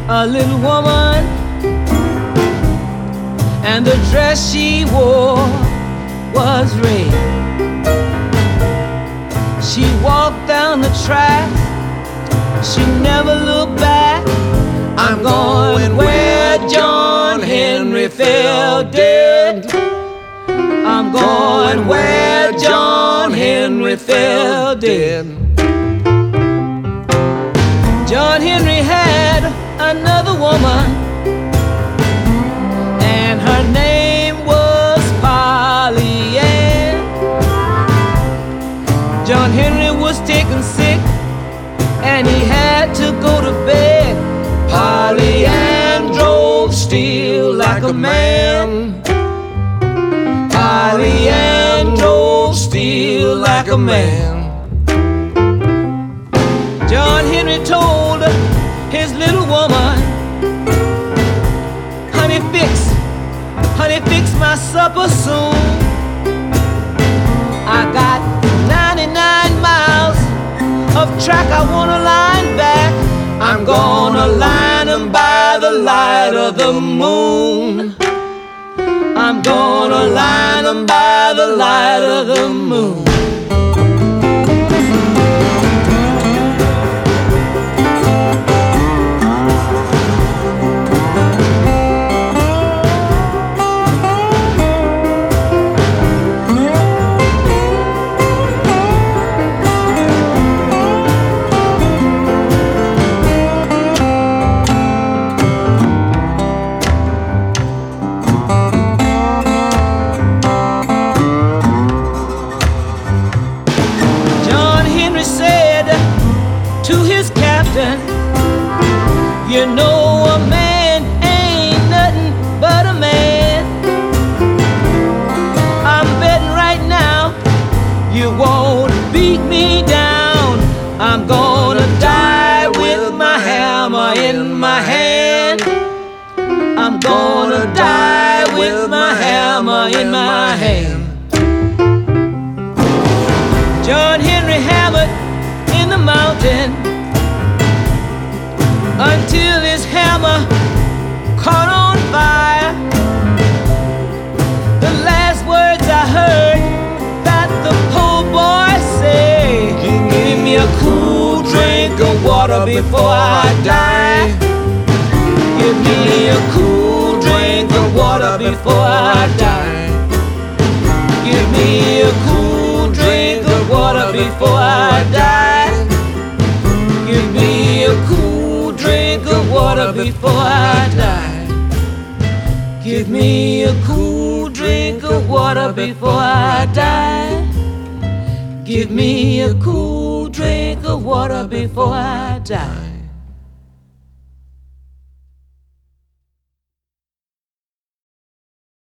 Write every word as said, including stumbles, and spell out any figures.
a little woman, and the dress she wore was red. She walked down the track, she never looked back. I'm going where John Henry fell dead. I'm going where John Henry fell dead. John Henry had another woman, and her name was Polly Ann. John Henry was taken sick, and he had to go to bed. Polly Ann drove steel like a man. Polly Ann drove steel like a man. John Henry told his little woman, honey, fix, honey, fix my supper soon. I got ninety-nine miles of track I wanna line back. I'm gonna line them by the light of the moon. I'm gonna line them by the light of the moon. To his captain, you know a man ain't nothing but a man. I'm betting right now you won't beat me down. I'm gonna die with my hammer in my hand. I'm gonna die with my hammer in my hand. John Henry hammered in the mountain until his hammer caught on fire. The last words I heard that the poor boy say, give me a cool drink of water before I die. Give me a cool drink of water before I die. Give me a cool drink of water before I die. Give me a cool drink of water before I die. Give me a cool drink of water before I die. Give me a cool drink of water before I die.